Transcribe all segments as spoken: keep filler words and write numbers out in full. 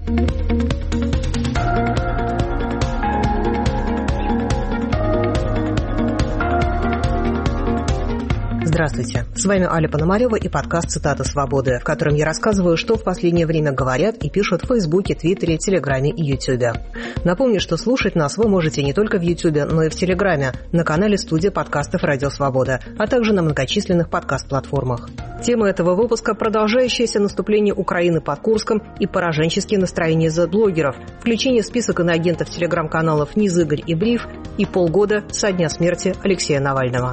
Здравствуйте, с вами Аля Пономарева и подкаст «Цитата свободы», в котором я рассказываю, что в последнее время говорят и пишут в Фейсбуке, Твиттере, Телеграме и Ютубе. Напомню, что слушать нас вы можете не только в Ютубе, но и в Телеграме, на канале «Студия подкастов Радио Свобода», а также на многочисленных подкаст-платформах. Тема этого выпуска – продолжающееся наступление Украины под Курском и пораженческие настроения зет-блогеров, включение в список иноагентов телеграм-каналов «Низыгорь» и «Бриф» и полгода со дня смерти Алексея Навального.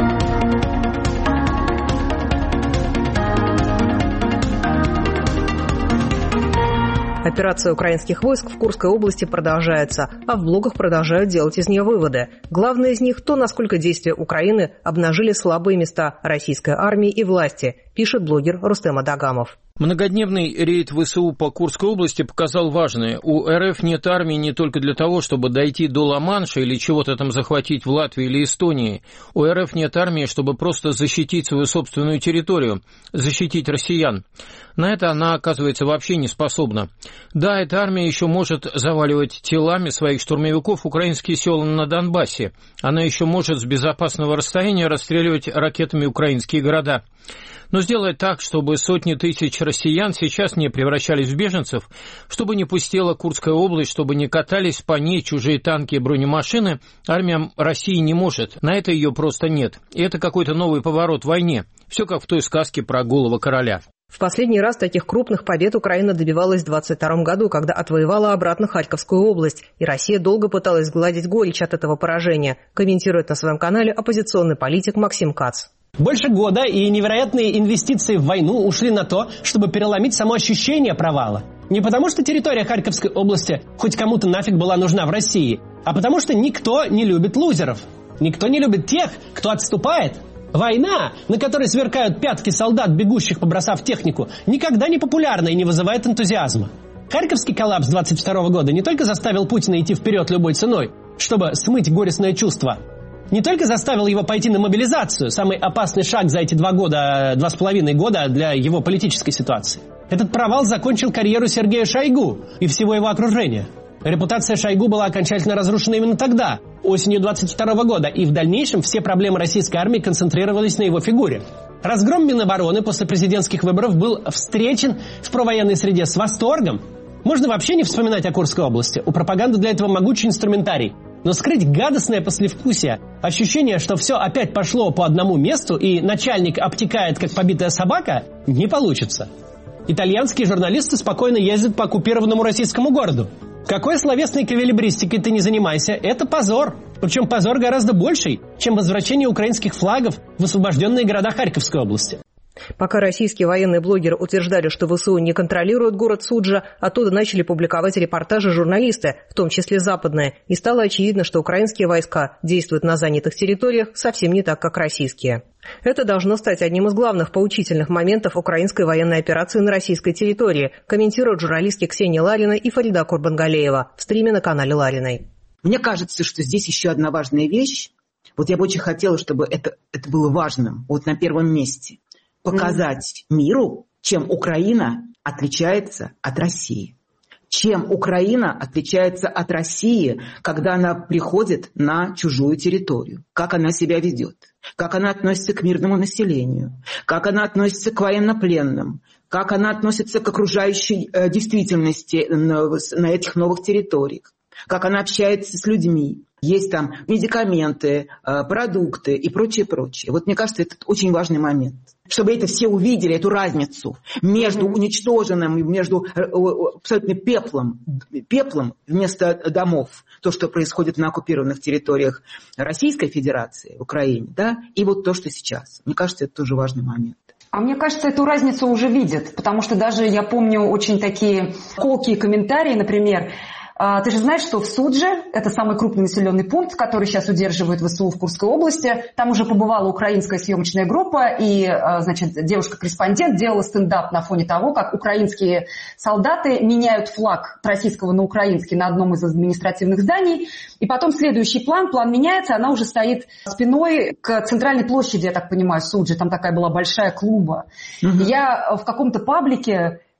Операция украинских войск в Курской области продолжается, а в блогах продолжают делать из нее выводы. Главное из них – то, насколько действия Украины обнажили слабые места российской армии и власти, пишет блогер Рустем Адагамов. Многодневный рейд ВСУ по Курской области показал важное. У РФ нет армии не только для того, чтобы дойти до Ла-Манша или чего-то там захватить в Латвии или Эстонии. У РФ нет армии, чтобы просто защитить свою собственную территорию, защитить россиян. На это она, оказывается, вообще не способна. Да, эта армия еще может заваливать телами своих штурмовиков украинские села на Донбассе. Она еще может с безопасного расстояния расстреливать ракетами украинские города. Но сделать так, чтобы сотни тысяч россиян сейчас не превращались в беженцев, чтобы не пустела Курская область, чтобы не катались по ней чужие танки и бронемашины, армия России не может. На это ее просто нет. И это какой-то новый поворот в войне. Все как в той сказке про голого короля. В последний раз таких крупных побед Украина добивалась в двадцать втором году, когда отвоевала обратно Харьковскую область, и Россия долго пыталась сгладить горечь от этого поражения, комментирует на своем канале оппозиционный политик Максим Кац. Больше года и невероятные инвестиции в войну ушли на то, чтобы переломить само ощущение провала. Не потому, что территория Харьковской области хоть кому-то нафиг была нужна в России, а потому что никто не любит лузеров. Никто не любит тех, кто отступает. Война, на которой сверкают пятки солдат, бегущих, побросав технику, никогда не популярна и не вызывает энтузиазма. Харьковский коллапс двадцать второго года не только заставил Путина идти вперед любой ценой, чтобы смыть горестное чувство, не только заставил его пойти на мобилизацию, самый опасный шаг за эти два года, два с половиной года для его политической ситуации. Этот провал закончил карьеру Сергея Шойгу и всего его окружения. Репутация Шойгу была окончательно разрушена именно тогда, осенью двадцать второго года, и в дальнейшем все проблемы российской армии концентрировались на его фигуре. Разгром Минобороны после президентских выборов был встречен в провоенной среде с восторгом. Можно вообще не вспоминать о Курской области, у пропаганды для этого могучий инструментарий. Но скрыть гадостное послевкусие, ощущение, что все опять пошло по одному месту и начальник обтекает, как побитая собака, не получится. Итальянские журналисты спокойно ездят по оккупированному российскому городу. Какой словесной кавалибристикой ты не занимайся, это позор. Причем позор гораздо больший, чем возвращение украинских флагов в освобожденные города Харьковской области. Пока российские военные блогеры утверждали, что ВСУ не контролируют город Суджа, оттуда начали публиковать репортажи журналисты, в том числе западные, и стало очевидно, что украинские войска действуют на занятых территориях совсем не так, как российские. Это должно стать одним из главных поучительных моментов украинской военной операции на российской территории, комментируют журналистки Ксения Ларина и Фарида Курбангалеева в стриме на канале Лариной. Мне кажется, что здесь еще одна важная вещь. Вот я бы очень хотела, чтобы это, это было важным, вот на первом месте. Показать миру, чем Украина отличается от России. Чем Украина отличается от России, когда она приходит на чужую территорию. Как она себя ведет. Как она относится к мирному населению. Как она относится к военнопленным. Как она относится к окружающей э, действительности на, на этих новых территориях. Как она общается с людьми. Есть там медикаменты, э, продукты и прочее, прочее. Вот мне кажется, это очень важный момент. Чтобы это все увидели, эту разницу между уничтоженным, между абсолютно пеплом, пеплом вместо домов, то, что происходит на оккупированных территориях Российской Федерации, в Украине, да, и вот то, что сейчас. Мне кажется, это тоже важный момент. А мне кажется, эту разницу уже видят, потому что даже я помню очень такие колкие комментарии, например, Ты же знаешь, что в Судже, это самый крупный населенный пункт, который сейчас удерживает ВСУ в Курской области, там уже побывала украинская съемочная группа, и, значит, девушка-корреспондент делала стендап на фоне того, как украинские солдаты меняют флаг российского на украинский на одном из административных зданий, и потом следующий план, план меняется, она уже стоит спиной к центральной площади, я так понимаю, Судже, там такая была большая клумба. Mm-hmm. Я в каком-то паблике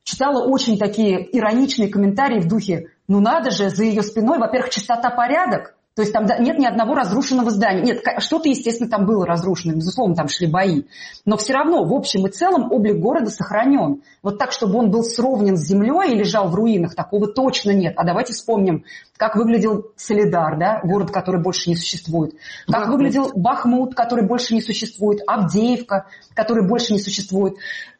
читала очень такие ироничные комментарии в духе «ну надо же, за ее спиной, во-первых, чистота, порядок». То есть там нет ни одного разрушенного здания. Нет, что-то, естественно, там было разрушено, безусловно, там шли бои. Но все равно, в общем и целом, облик города сохранен. Вот так, чтобы он был сровнен с землей и лежал в руинах, такого точно нет. А давайте вспомним, как выглядел Солидар, да, город, который больше не существует. Как Бахмут. выглядел Бахмут, который больше не существует. Авдеевка, который больше не существует.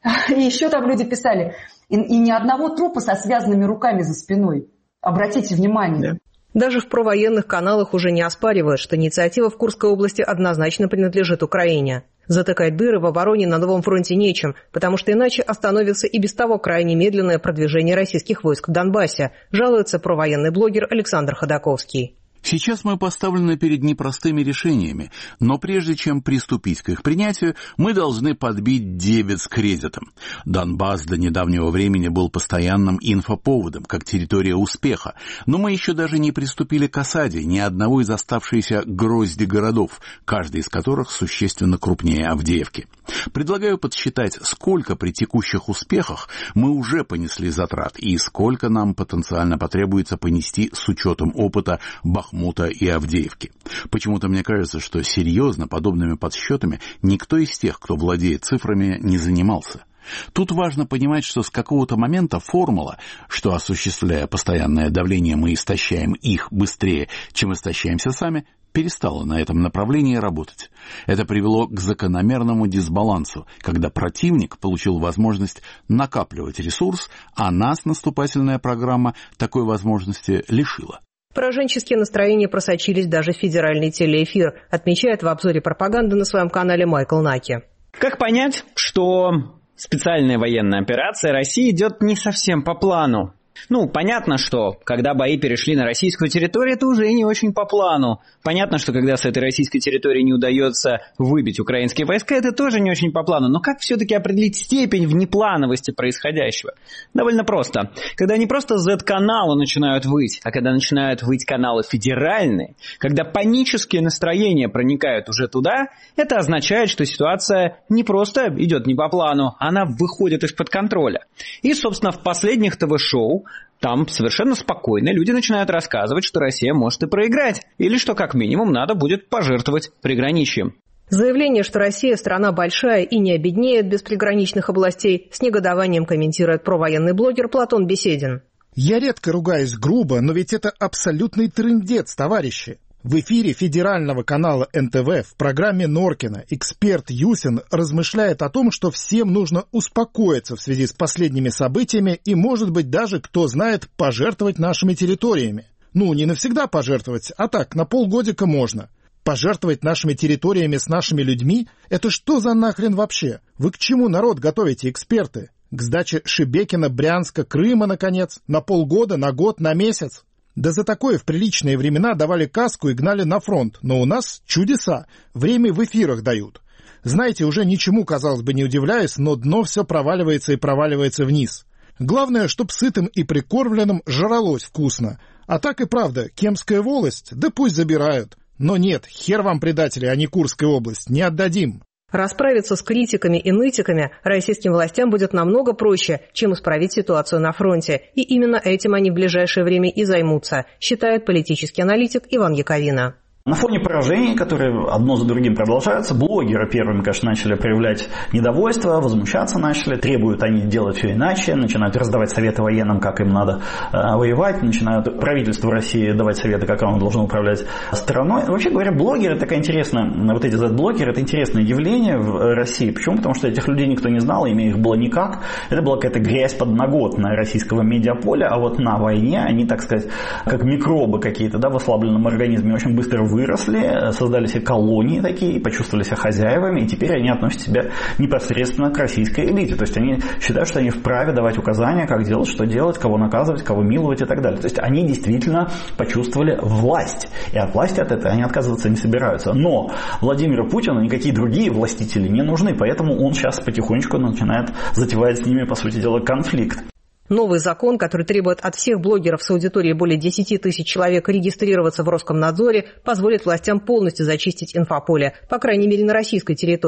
И еще там люди писали, и, и ни одного трупа со связанными руками за спиной. Обратите внимание. Да. Даже в провоенных каналах уже не оспаривают, что инициатива в Курской области однозначно принадлежит Украине. Затыкать дыры в обороне на новом фронте нечем, потому что иначе остановится и без того крайне медленное продвижение российских войск в Донбассе, жалуется провоенный блогер Александр Ходаковский. Сейчас мы поставлены перед непростыми решениями, но прежде чем приступить к их принятию, мы должны подбить дебет с кредитом. Донбасс до недавнего времени был постоянным инфоповодом, как территория успеха, но мы еще даже не приступили к осаде ни одного из оставшихся грозди городов, каждый из которых существенно крупнее Авдеевки. Предлагаю подсчитать, сколько при текущих успехах мы уже понесли затрат и сколько нам потенциально потребуется понести с учетом опыта Бахмута и Авдеевки. Почему-то мне кажется, что серьезно подобными подсчетами никто из тех, кто владеет цифрами, не занимался. Тут важно понимать, что с какого-то момента формула, что осуществляя постоянное давление мы истощаем их быстрее, чем истощаемся сами, перестала на этом направлении работать. Это привело к закономерному дисбалансу, когда противник получил возможность накапливать ресурс, а нас наступательная программа такой возможности лишила. Пораженческие настроения просочились даже в федеральный телеэфир, отмечает в обзоре пропаганды на своем канале Майкл Наки. Как понять, что специальная военная операция России идет не совсем по плану? Ну, понятно, что когда бои перешли на российскую территорию, это уже не очень по плану. Понятно, что когда с этой российской территории не удается выбить украинские войска, это тоже не очень по плану. Но как все-таки определить степень внеплановости происходящего? Довольно просто. Когда не просто зет-каналы начинают выть, а когда начинают выть каналы федеральные, когда панические настроения проникают уже туда, это означает, что ситуация не просто идет не по плану, она выходит из-под контроля. И, собственно, в последних ТВ-шоу там совершенно спокойно люди начинают рассказывать, что Россия может и проиграть, или что как минимум надо будет пожертвовать приграничьем. Заявление, что Россия страна большая и не обеднеет без приграничных областей, с негодованием комментирует провоенный блогер Платон Беседин. Я редко ругаюсь грубо, но ведь это абсолютный трындец, товарищи. В эфире федерального канала эн тэ вэ в программе Норкина эксперт Юсин размышляет о том, что всем нужно успокоиться в связи с последними событиями и, может быть, даже, кто знает, пожертвовать нашими территориями. Ну, не навсегда пожертвовать, а так, на полгодика можно. Пожертвовать нашими территориями с нашими людьми – это что за нахрен вообще? Вы к чему народ готовите, эксперты? К сдаче Шебекина, Брянска, Крыма, наконец? На полгода, на год, на месяц? Да за такое в приличные времена давали каску и гнали на фронт, но у нас чудеса, время в эфирах дают. Знаете, уже ничему, казалось бы, не удивляюсь, но дно все проваливается и проваливается вниз. Главное, чтоб сытым и прикормленным жралось вкусно. А так и правда, Кемская волость, да пусть забирают. Но нет, хер вам, предатели, а не Курская область, не отдадим. Расправиться с критиками и нытиками российским властям будет намного проще, чем исправить ситуацию на фронте. И именно этим они в ближайшее время и займутся, считает политический аналитик Иван Яковина. На фоне поражений, которые одно за другим продолжаются, блогеры первыми, конечно, начали проявлять недовольство, возмущаться начали, требуют они делать все иначе, начинают раздавать советы военным, как им надо э, воевать, начинают правительству России давать советы, как оно должно управлять страной. Вообще говоря, блогеры, это такая интересная, вот эти зет-блогеры, это интересное явление в России. Почему? Потому что этих людей никто не знал, имя их было никак. Это была какая-то грязь подноготная российского медиаполя, а вот на войне они, так сказать, как микробы какие-то, да, в ослабленном организме очень быстро вы выросли, создали себе колонии такие, почувствовали себя хозяевами, и теперь они относят себя непосредственно к российской элите. То есть они считают, что они вправе давать указания, как делать, что делать, кого наказывать, кого миловать и так далее. То есть они действительно почувствовали власть. И от власти от этого они отказываться не собираются. Но Владимиру Путину никакие другие властители не нужны, поэтому он сейчас потихонечку начинает затевать с ними, по сути дела, конфликт. Новый закон, который требует от всех блогеров с аудиторией более десяти тысяч человек регистрироваться в Роскомнадзоре, позволит властям полностью зачистить инфополе, по крайней мере на российской территории.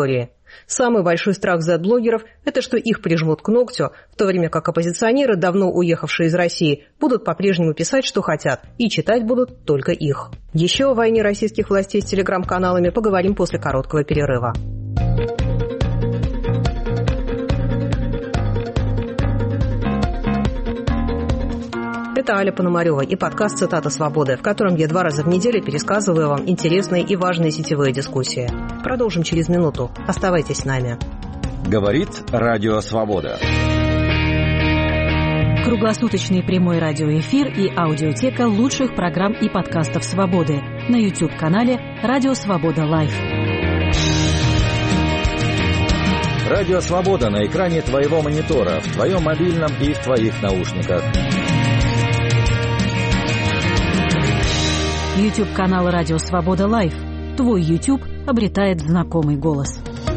Самый большой страх зет-блогеров – это что их прижмут к ногтю, в то время как оппозиционеры, давно уехавшие из России, будут по-прежнему писать, что хотят, и читать будут только их. Еще о войне российских властей с телеграм-каналами поговорим после короткого перерыва. Это Аля Пономарева и подкаст «Цитата свободы», в котором я два раза в неделю пересказываю вам интересные и важные сетевые дискуссии. Продолжим через минуту. Оставайтесь с нами. Говорит Радио Свобода. Круглосуточный прямой радиоэфир и аудиотека лучших программ и подкастов «Свободы» на YouTube-канале «Радио Свобода Лайв». Радио Свобода на экране твоего монитора, в твоем мобильном и в твоих наушниках. YouTube-канал «Радио Свобода Лайв». Твой YouTube обретает знакомый голос.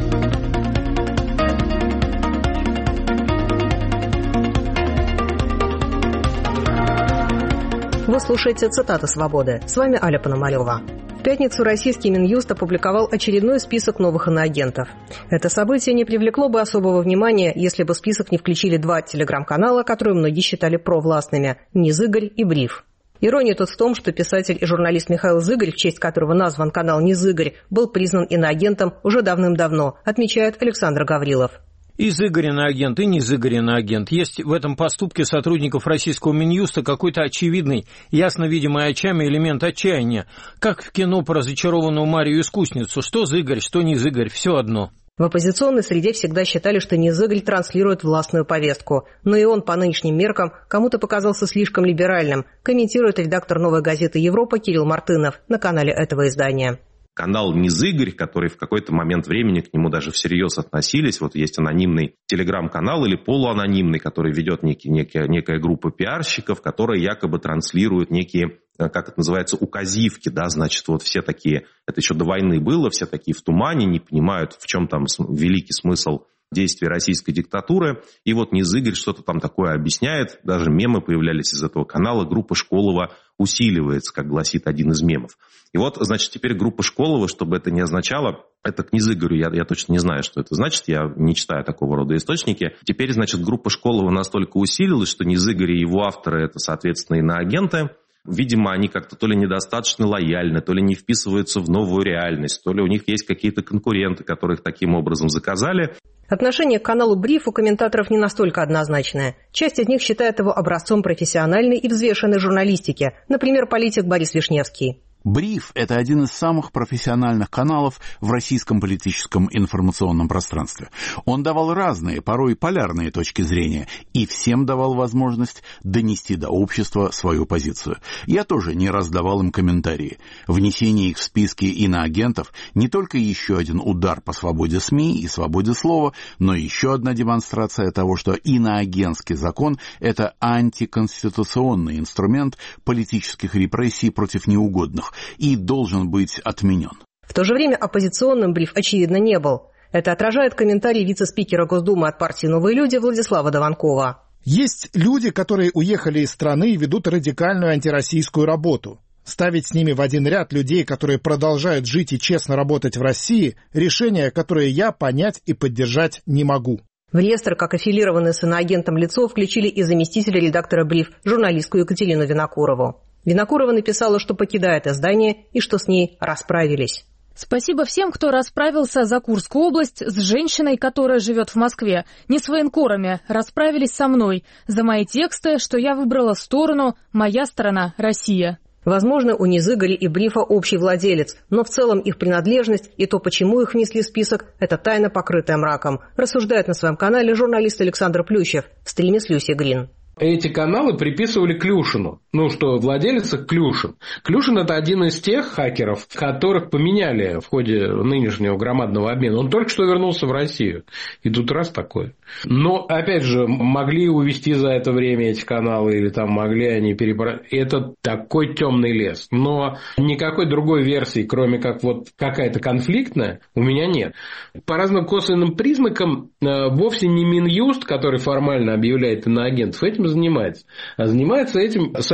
Вы слушаете «Цитаты свободы». С вами Аля Пономарева. В пятницу российский Минюст опубликовал очередной список новых иноагентов. Это событие не привлекло бы особого внимания, если бы в список не включили два телеграм-канала, которые многие считали провластными – «Низыгорь» и «Бриф». Ирония тут в том, что писатель и журналист Михаил Зыгорь, в честь которого назван канал «Низыгорь», был признан иноагентом уже давным-давно, отмечает Александр Гаврилов. И Зыгорь иноагент, и не Зыгорь иноагент. Есть в этом поступке сотрудников российского Минюста какой-то очевидный, ясно видимый очами элемент отчаяния. Как в кино про разочарованную Марию-искусницу. Что Зыгорь, что не Зыгорь, все одно. В оппозиционной среде всегда считали, что Низыгорь транслирует властную повестку. Но и он по нынешним меркам кому-то показался слишком либеральным, комментирует редактор «Новой газеты Европа» Кирилл Мартынов на канале этого издания. Канал Низыгорь, который в какой-то момент времени к нему даже всерьез относились. Вот есть анонимный телеграм-канал или полуанонимный, который ведет некий, некая, некая группа пиарщиков, которые якобы транслируют некие, как это называется, указивки, да, значит, вот все такие, это еще до войны было, все такие в тумане, не понимают, в чем там великий смысл действий российской диктатуры. И вот Низыгорь что-то там такое объясняет, даже мемы появлялись из этого канала, группа Школова усиливается, как гласит один из мемов. И вот, значит, теперь группа Школова, чтобы это не означало, это к Низыгорю, я, я точно не знаю, что это значит, я не читаю такого рода источники. Теперь, значит, группа Школова настолько усилилась, что Низыгорь и его авторы, это, соответственно, иноагенты. Видимо, они как-то то ли недостаточно лояльны, то ли не вписываются в новую реальность, то ли у них есть какие-то конкуренты, которых таким образом заказали. Отношение к каналу «Бриф» у комментаторов не настолько однозначное. Часть из них считает его образцом профессиональной и взвешенной журналистики, например, политик Борис Вишневский. «Бриф» — это один из самых профессиональных каналов в российском политическом информационном пространстве. Он давал разные, порой полярные точки зрения, и всем давал возможность донести до общества свою позицию. Я тоже не раз давал им комментарии. Внесение их в списки иноагентов не только еще один удар по свободе СМИ и свободе слова, но еще одна демонстрация того, что иноагентский закон — это антиконституционный инструмент политических репрессий против неугодных, и должен быть отменен. В то же время оппозиционным «Бриф» очевидно не был. Это отражает комментарий вице-спикера Госдумы от партии «Новые люди» Владислава Дованкова. Есть люди, которые уехали из страны и ведут радикальную антироссийскую работу. Ставить с ними в один ряд людей, которые продолжают жить и честно работать в России, решение, которое я понять и поддержать не могу. В реестр, как аффилированное с иноагентом лицо, включили и заместителя редактора «Бриф», журналистку Екатерину Винокурову. Винокурова написала, что покидает издание и что с ней расправились. Спасибо всем, кто расправился за Курскую область с женщиной, которая живет в Москве. Не с военкорами, расправились со мной. За мои тексты, что я выбрала сторону «Моя страна – Россия». Возможно, у Низыгоря и «Брифа» общий владелец, но в целом их принадлежность и то, почему их внесли в список, это тайна, покрытая мраком, рассуждает на своем канале журналист Александр Плющев в стриме с Люси Грин. Эти каналы приписывали Клюшину. Ну, что владелец их Клюшин. Клюшин – это один из тех хакеров, которых поменяли в ходе нынешнего громадного обмена. Он только что вернулся в Россию. И тут раз такое. Но, опять же, могли увести за это время эти каналы, или там могли они перебрать. Это такой темный лес. Но никакой другой версии, кроме как вот какая-то конфликтная, у меня нет. По разным косвенным признакам вовсе не Минюст, который формально объявляет иноагентов, этим занимается. А занимается этим Союз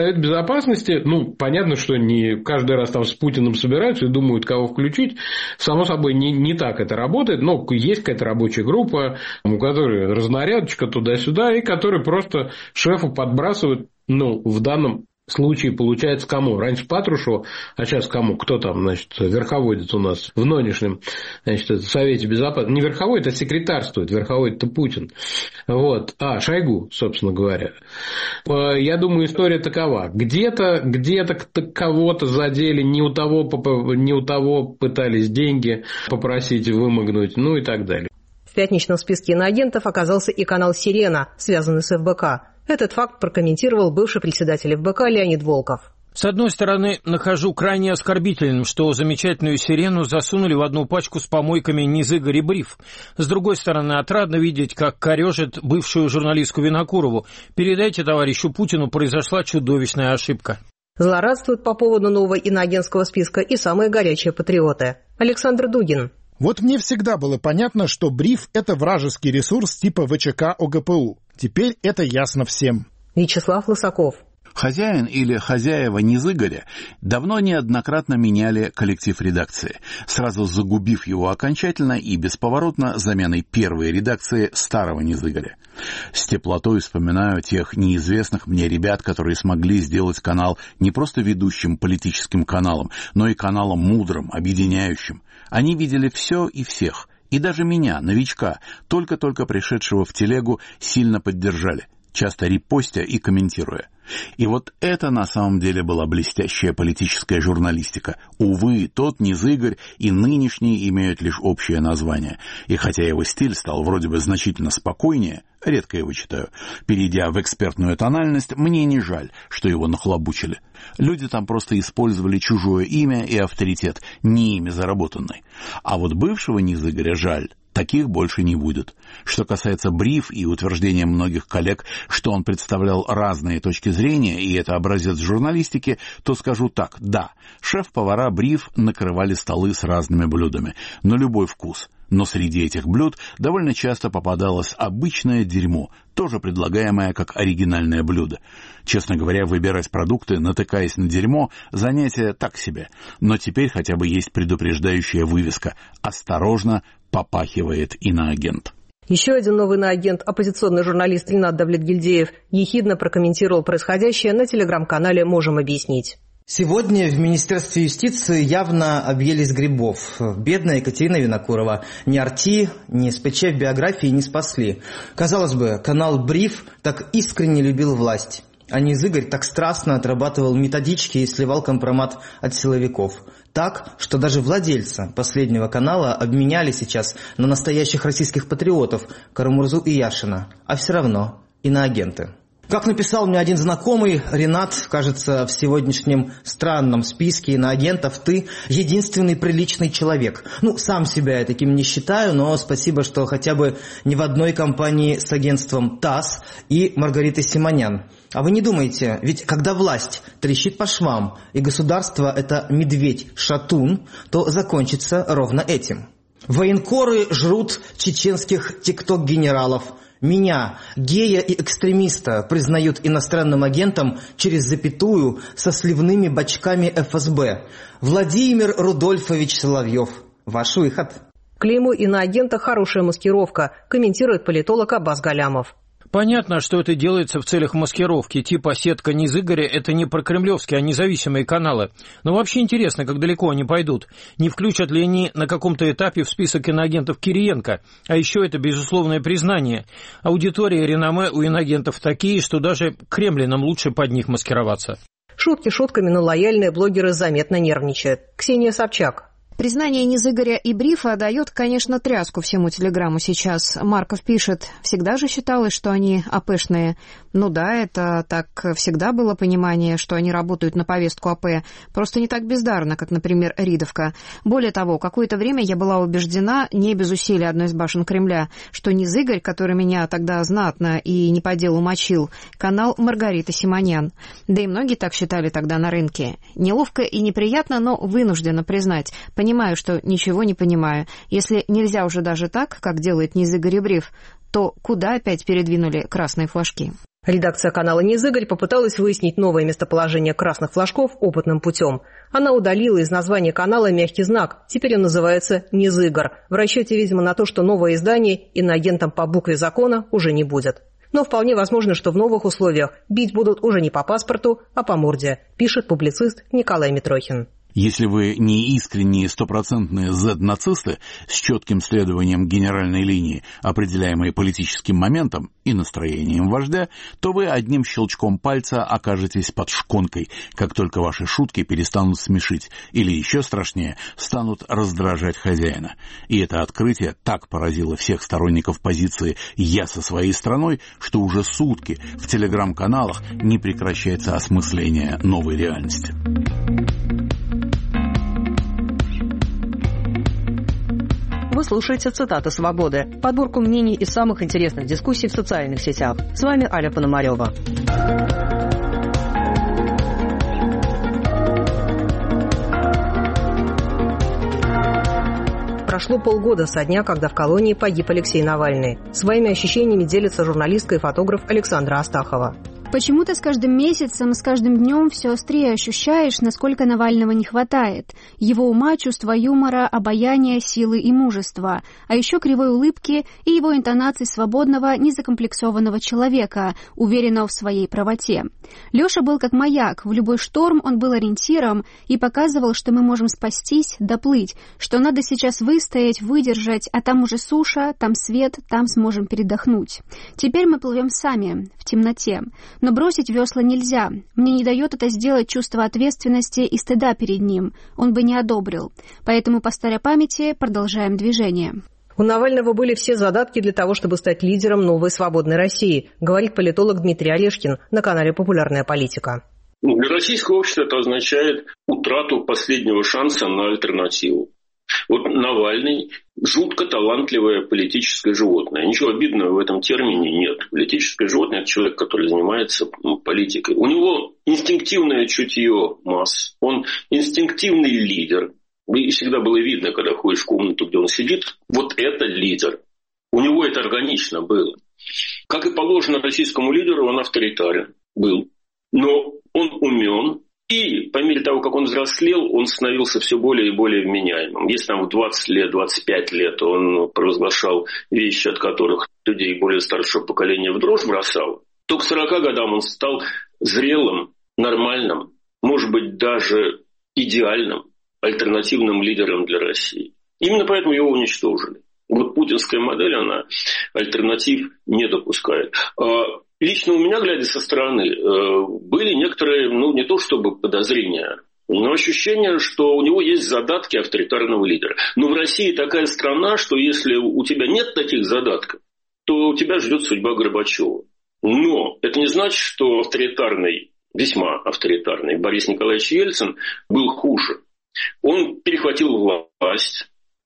Совет Безопасности, ну, понятно, что не каждый раз там с Путиным собираются и думают, кого включить. Само собой, не, не так это работает, но есть какая-то рабочая группа, у которой разнарядочка туда-сюда, и которые просто шефу подбрасывают, ну, в данном случае получается кому? Раньше Патрушеву, а сейчас кому? Кто там, значит, верховодит у нас в нынешнем, значит, Совете Безопасности? Не верховодит, а секретарствует. Верховодит-то Путин. Вот. А, Шойгу, собственно говоря. Я думаю, история такова. Где-то, где-то кого-то задели, не у того, не у того пытались деньги попросить вымогнуть, ну и так далее. В пятничном списке иноагентов оказался и канал «Сирена», связанный с эф бэ ка. Этот факт прокомментировал бывший председатель эф бэ ка Леонид Волков. С одной стороны, нахожу крайне оскорбительным, что замечательную «Сирену» засунули в одну пачку с помойками Низыгорь и Бриф. С другой стороны, отрадно видеть, как корежит бывшую журналистку Винокурову. Передайте товарищу Путину, произошла чудовищная ошибка. Злорадствуют по поводу нового иноагентского списка и самые горячие патриоты. Александр Дугин. Вот мне всегда было понятно, что Бриф – это вражеский ресурс типа вэ че ка о гэ пэ у. Теперь это ясно всем. Вячеслав Лысаков. Хозяин или хозяева Низыгоря давно неоднократно меняли коллектив редакции, сразу загубив его окончательно и бесповоротно заменой первой редакции старого Низыгоря. С теплотой вспоминаю тех неизвестных мне ребят, которые смогли сделать канал не просто ведущим политическим каналом, но и каналом мудрым, объединяющим. Они видели все и всех, и даже меня, новичка, только-только пришедшего в телегу, сильно поддержали, часто репостя и комментируя. И вот это на самом деле была блестящая политическая журналистика. Увы, тот Низыгорь и нынешний имеют лишь общее название. И хотя его стиль стал вроде бы значительно спокойнее, редко его читаю, перейдя в экспертную тональность, мне не жаль, что его нахлобучили. Люди там просто использовали чужое имя и авторитет, не ими заработанный. А вот бывшего Низыгоря жаль. Таких больше не будет. Что касается Бриф и утверждения многих коллег, что он представлял разные точки зрения, и это образец журналистики, то скажу так, да, шеф-повара Бриф накрывали столы с разными блюдами, на любой вкус. Но среди этих блюд довольно часто попадалось обычное дерьмо, тоже предлагаемое как оригинальное блюдо. Честно говоря, выбирать продукты, натыкаясь на дерьмо, занятие так себе. Но теперь хотя бы есть предупреждающая вывеска «Осторожно, попахивает иноагент». Еще один новый иноагент, оппозиционный журналист Ринат Давлетгильдеев, ехидно прокомментировал происходящее на телеграм-канале «Можем объяснить». Сегодня в Министерстве юстиции явно объелись грибов. Бедная Екатерина Винокурова. Ни Арти, ни эс пэ че в биографии не спасли. Казалось бы, канал «Бриф» так искренне любил власть. А Низыгорь так страстно отрабатывал методички и сливал компромат от силовиков. Так, что даже владельца последнего канала обменяли сейчас на настоящих российских патриотов Карамурзу и Яшина. А все равно иноагенты. Как написал мне один знакомый, Ренат, кажется, в сегодняшнем странном списке иноагентов ты единственный приличный человек. Ну, сам себя я таким не считаю, но спасибо, что хотя бы не в одной компании с агентством ТАСС и Маргаритой Симонян. А вы не думаете, ведь когда власть трещит по швам, и государство – это медведь-шатун, то закончится ровно этим. Военкоры жрут чеченских тикток-генералов. Меня, гея и экстремиста, признают иностранным агентом через запятую со сливными бачками эф эс бэ. Владимир Рудольфович Соловьев. Ваш выход. Клейму иноагента «хорошая маскировка», комментирует политолог Аббас Галямов. Понятно, что это делается в целях маскировки, типа сетка Низыгоря – это не прокремлевские, а независимые каналы. Но вообще интересно, как далеко они пойдут. Не включат ли они на каком-то этапе в список иноагентов Кириенко? А еще это безусловное признание. Аудитория и реноме у иноагентов такие, что даже кремлинам лучше под них маскироваться. Шутки шутками, но лояльные блогеры заметно нервничают. Ксения Собчак. Признание Низыгоря и Брифа дает, конечно, тряску всему телеграмму сейчас. Марков пишет, всегда же считалось, что они АПшные. Ну да, это так всегда было понимание, что они работают на повестку АП. Просто не так бездарно, как, например, Ридовка. Более того, какое-то время я была убеждена, не без усилий одной из башен Кремля, что Низыгорь, который меня тогда знатно и не по делу мочил, канал Маргариты Симонян. Да и многие так считали тогда на рынке. Неловко и неприятно, но вынуждена признать. Понимаю, что ничего не понимаю. Если нельзя уже даже так, как делает Низыгорь и Бриф, то куда опять передвинули красные флажки? Редакция канала «Низыгорь» попыталась выяснить новое местоположение красных флажков опытным путем. Она удалила из названия канала мягкий знак. Теперь он называется «Низыгор», в расчете, видимо, на то, что новое издание иноагентом по букве закона уже не будет. Но вполне возможно, что в новых условиях бить будут уже не по паспорту, а по морде, пишет публицист Николай Митрохин. Если вы не искренние стопроцентные зет-нацисты с четким следованием генеральной линии, определяемой политическим моментом и настроением вождя, то вы одним щелчком пальца окажетесь под шконкой, как только ваши шутки перестанут смешить, или еще страшнее, станут раздражать хозяина. И это открытие так поразило всех сторонников позиции «я со своей страной», что уже сутки в телеграм-каналах не прекращается осмысление новой реальности. Вы слушаете «Цитаты свободы», подборку мнений из самых интересных дискуссий в социальных сетях. С вами Аля Пономарева. Прошло полгода со дня, когда в колонии погиб Алексей Навальный. Своими ощущениями делится журналистка и фотограф Александра Астахова. Почему-то с каждым месяцем, с каждым днем все острее ощущаешь, насколько Навального не хватает. Его ума, чувства юмора, обаяния, силы и мужества. А еще кривой улыбки и его интонаций свободного, незакомплексованного человека, уверенного в своей правоте. Леша был как маяк. В любой шторм он был ориентиром и показывал, что мы можем спастись, доплыть, что надо сейчас выстоять, выдержать, а там уже суша, там свет, там сможем передохнуть. Теперь мы плывем сами, в темноте. Но бросить весла нельзя. Мне не дает это сделать чувство ответственности и стыда перед ним. Он бы не одобрил. Поэтому по старой памяти продолжаем движение. У Навального были все задатки для того, чтобы стать лидером новой свободной России, говорит политолог Дмитрий Орешкин на канале «Популярная политика». Для российского общества это означает утрату последнего шанса на альтернативу. Вот Навальный жутко талантливое политическое животное. Ничего обидного в этом термине нет. Политическое животное – это человек, который занимается политикой. У него инстинктивное чутье масс. Он инстинктивный лидер. И всегда было видно, когда ходишь в комнату, где он сидит, вот это лидер. У него это органично было. Как и положено российскому лидеру, он авторитарен был. Но он умен. И по мере того, как он взрослел, он становился все более и более вменяемым. Если там в двадцать лет, двадцать пять лет он провозглашал вещи, от которых людей более старшего поколения в дрожь бросало, то к сорока годам он стал зрелым, нормальным, может быть, даже идеальным альтернативным лидером для России. Именно поэтому его уничтожили. Вот путинская модель, она альтернатив не допускает. Лично у меня, глядя со стороны, были некоторые, ну, не то чтобы подозрения, но ощущение, что у него есть задатки авторитарного лидера. Но в России такая страна, что если у тебя нет таких задатков, то тебя ждет судьба Горбачева. Но это не значит, что авторитарный, весьма авторитарный Борис Николаевич Ельцин был хуже. Он перехватил власть,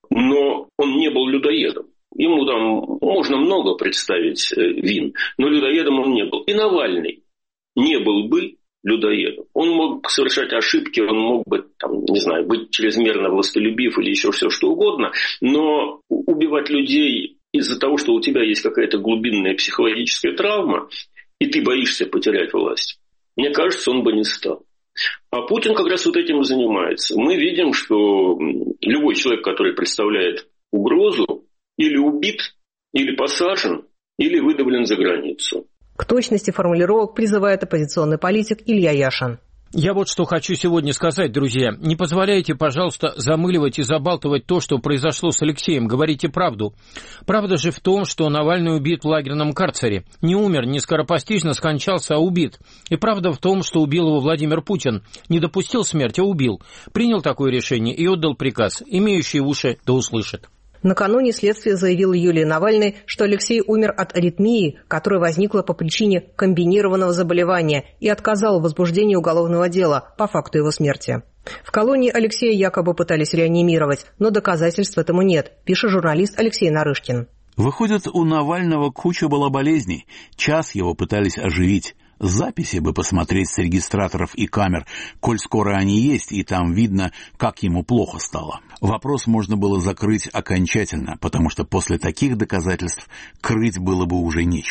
но он не был людоедом. Ему там можно много представить вин, но людоедом он не был. И Навальный не был бы людоедом. Он мог совершать ошибки, он мог бы, там, не знаю, быть чрезмерно властолюбив или еще все что угодно, но убивать людей из-за того, что у тебя есть какая-то глубинная психологическая травма, и ты боишься потерять власть, мне кажется, он бы не стал. А Путин как раз вот этим и занимается. Мы видим, что любой человек, который представляет угрозу, или убит, или посажен, или выдавлен за границу. К точности формулировок призывает оппозиционный политик Илья Яшин. Я вот что хочу сегодня сказать, друзья. Не позволяйте, пожалуйста, замыливать и забалтывать то, что произошло с Алексеем. Говорите правду. Правда же в том, что Навальный убит в лагерном карцере. Не умер, не скоропостижно скончался, а убит. И правда в том, что убил его Владимир Путин. Не допустил смерти, а убил. Принял такое решение и отдал приказ. Имеющие уши да услышат. Накануне следствие заявило Юлии Навальной, что Алексей умер от аритмии, которая возникла по причине комбинированного заболевания, и отказал в возбуждении уголовного дела по факту его смерти. В колонии Алексея якобы пытались реанимировать, но доказательств этому нет, пишет журналист Алексей Нарышкин. Выходит, у Навального куча была болезней. Час его пытались оживить. Записи бы посмотреть с регистраторов и камер, коль скоро они есть, и там видно, как ему плохо стало. Вопрос можно было закрыть окончательно, потому что после таких доказательств крыть было бы уже нечем.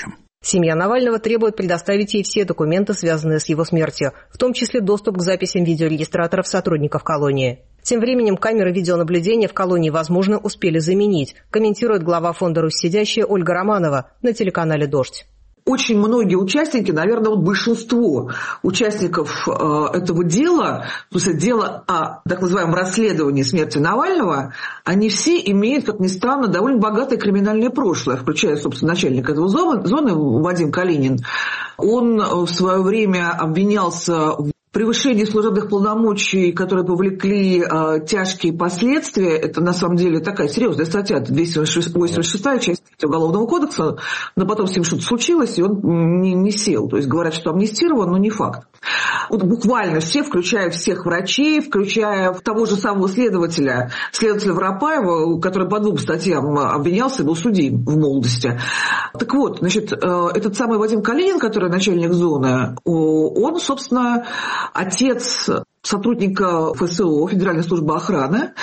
Семья Навального требует предоставить ей все документы, связанные с его смертью, в том числе доступ к записям видеорегистраторов сотрудников колонии. Тем временем камеры видеонаблюдения в колонии, возможно, успели заменить, комментирует глава фонда «Руссидящая» Ольга Романова на телеканале «Дождь». Очень многие участники, наверное, вот большинство участников э, этого дела, то есть дела о так называемом расследовании смерти Навального, они все имеют, как ни странно, довольно богатое криминальное прошлое, включая, собственно, начальника этого зоны, зоны Вадим Калинин. Он в свое время обвинялся в превышение служебных полномочий, которые повлекли э, тяжкие последствия, это на самом деле такая серьезная статья, двести восемьдесят шестая часть Уголовного кодекса, но потом с ним что-то случилось, и он не, не сел. То есть говорят, что амнистирован, но не факт. Вот буквально все, включая всех врачей, включая того же самого следователя, следователя Воропаева, который по двум статьям обвинялся, был судим в молодости. Так вот, значит, э, этот самый Вадим Калинин, который начальник зоны, он, собственно, отец сотрудника эф эс о, Федеральной службы охраны,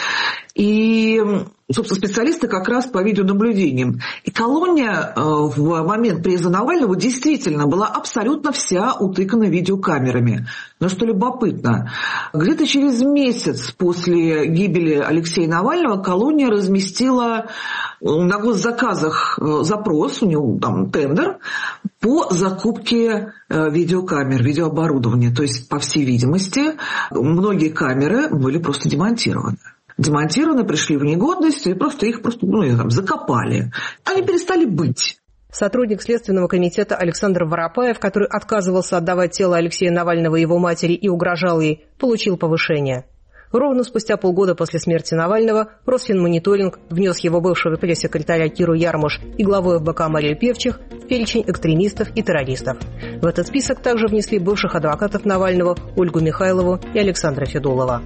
и, собственно, специалисты как раз по видеонаблюдениям. И колония в момент приезда Навального действительно была абсолютно вся утыкана видеокамерами. Но что любопытно, где-то через месяц после гибели Алексея Навального колония разместила на госзаказах запрос, у него там тендер, по закупке видеокамер, видеооборудования. То есть, по всей видимости, многие камеры были просто демонтированы. Демонтированы, пришли в негодность, и просто их просто, ну, там, закопали. Они перестали быть. Сотрудник Следственного комитета Александр Воропаев, который отказывался отдавать тело Алексея Навального его матери и угрожал ей, получил повышение. Ровно спустя полгода после смерти Навального Росфинмониторинг внес его бывшего пресс-секретаря Киру Ярмуш и главу эф бэ ка Марию Певчих в перечень экстремистов и террористов. В этот список также внесли бывших адвокатов Навального Ольгу Михайлову и Александра Федулова.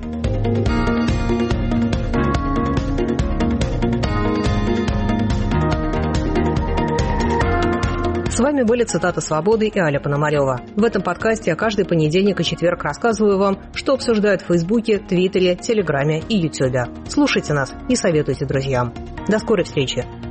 С вами были «Цитаты свободы» и Аля Пономарева. В этом подкасте я каждый понедельник и четверг рассказываю вам, что обсуждают в Фейсбуке, Твиттере, Телеграме и Ютубе. Слушайте нас и советуйте друзьям. До скорой встречи!